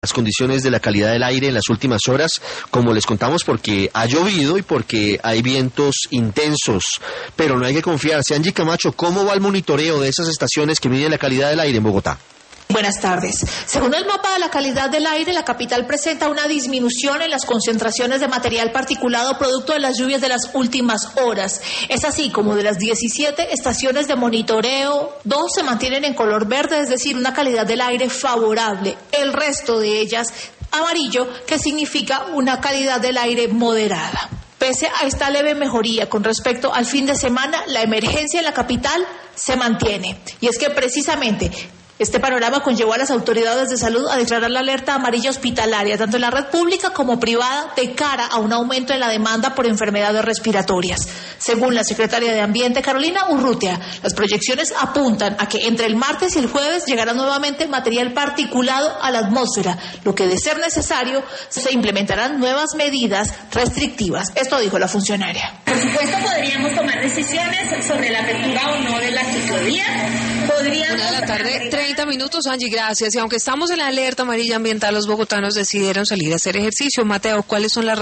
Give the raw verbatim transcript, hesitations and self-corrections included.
las condiciones de la calidad del aire en las últimas horas, como les contamos, porque ha llovido y porque hay vientos intensos, pero no hay que confiarse. Angie Camacho, ¿cómo va el monitoreo de esas estaciones que miden la calidad del aire en Bogotá? Buenas tardes. Según el mapa de la calidad del aire, la capital presenta una disminución en las concentraciones de material particulado producto de las lluvias de las últimas horas. Es así como de las diecisiete estaciones de monitoreo, dos se mantienen en color verde, es decir, una calidad del aire favorable. El resto de ellas amarillo, que significa una calidad del aire moderada. Pese a esta leve mejoría con respecto al fin de semana, la emergencia en la capital se mantiene. Y es que precisamente este panorama conllevó a las autoridades de salud a declarar la alerta amarilla hospitalaria, tanto en la red pública como privada, de cara a un aumento en la demanda por enfermedades respiratorias. Según la secretaria de Ambiente, Carolina Urrutia, las proyecciones apuntan a que entre el martes y el jueves llegará nuevamente material particulado a la atmósfera, lo que, de ser necesario, se implementarán nuevas medidas restrictivas. Esto dijo la funcionaria. Por supuesto, podríamos tomar decisiones sobre la apertura o no de las ciclovías. Podríamos... Una de la tarde, treinta minutos, Angie, gracias. Y aunque estamos en la alerta amarilla ambiental, los bogotanos decidieron salir a hacer ejercicio. Mateo, ¿cuáles son las